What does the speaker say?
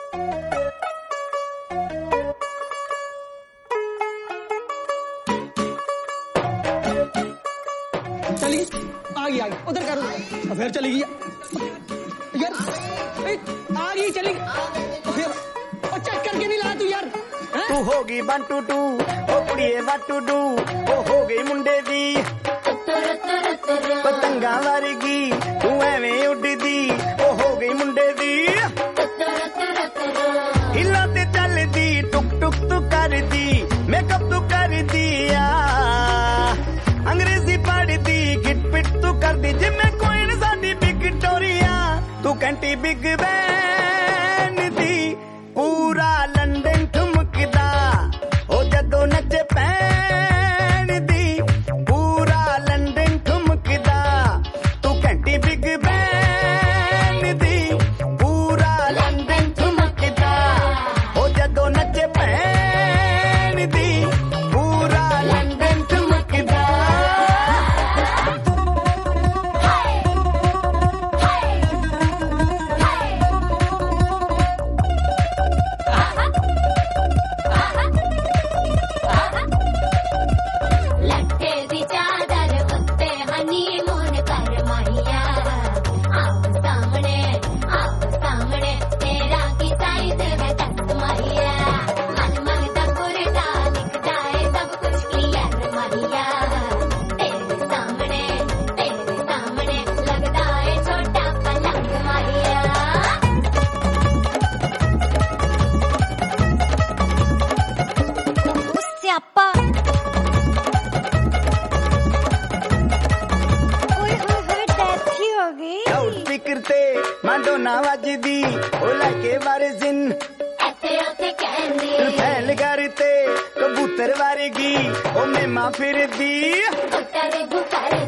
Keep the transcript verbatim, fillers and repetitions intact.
चली आ गई आ गई उधर करो फिर चली गई यार आ गई चली फिर और चेक करके नहीं ला तू यार तू हो गई वन टू टू ओ कुड़िए वन टू डू ओ हो गई मुंडे दी पतंगा वर्गी तू एवें उड़दी ओ हो गई मुंडे दी हिला ते चलदी टुक टुक तू करदी मेकअप तू करदी आ अंग्रेजी पढ़दी गिट पिट तू करदी जिम्मे कोई न साडी विक्टोरिया तू कंटी बिग बैन दी पूरा लंदन ठुमकदा ओ जदों नचे पैन दी पूरा लंदन ठुमकदा तू कंटी बिग बैन दी पूरा लंदन ठुमकदा ओ जदों नचे पैन दी पूरा लंदन ठुमकदा करते मांडोना वजदी ओ लगे वारिसिन ऐसे ऐसे कहंदी फैल करते कबूतर वारगी ओ मेमा फिरदी